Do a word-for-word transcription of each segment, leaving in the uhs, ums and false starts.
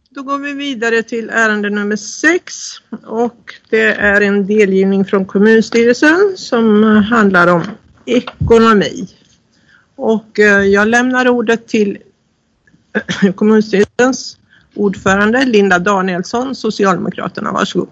Då går vi vidare till ärende nummer sex och det är en delgivning från kommunstyrelsen som handlar om ekonomi. Och jag lämnar ordet till kommunstyrelsens ordförande Linda Danielsson, Socialdemokraterna. Varsågod.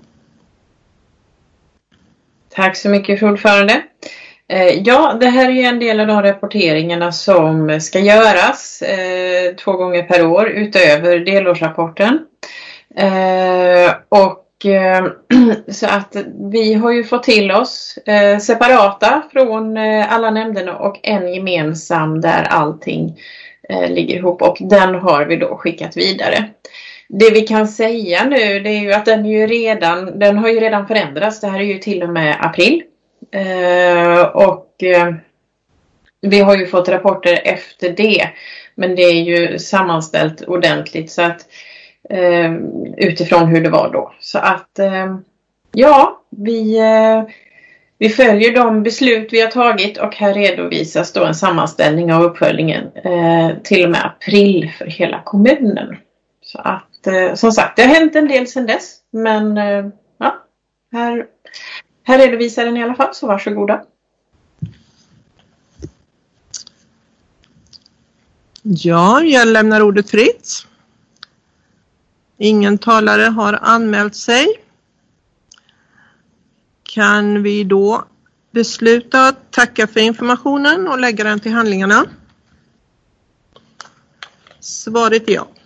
Tack så mycket, fru ordförande. Ja, det här är en del av de rapporteringarna som ska göras eh, två gånger per år utöver delårsrapporten. Eh, och eh, så att vi har ju fått till oss eh, separata från eh, alla nämnderna och en gemensam där allting eh, ligger ihop, och den har vi då skickat vidare. Det vi kan säga nu, det är ju att den, är ju redan, den har ju redan förändrats. Det här är ju till och med april. Uh, och uh, vi har ju fått rapporter efter det, men det är ju sammanställt ordentligt så att uh, utifrån hur det var då, så att uh, ja, vi, uh, vi följer de beslut vi har tagit, och här redovisas då en sammanställning av uppföljningen uh, till och med april för hela kommunen. Så att uh, som sagt, det har hänt en del sedan dess, men uh, ja, här Här redovisar den i alla fall, så varsågoda. Ja, jag lämnar ordet fritt. Ingen talare har anmält sig. Kan vi då besluta att tacka för informationen och lägga den till handlingarna? Svaret är ja.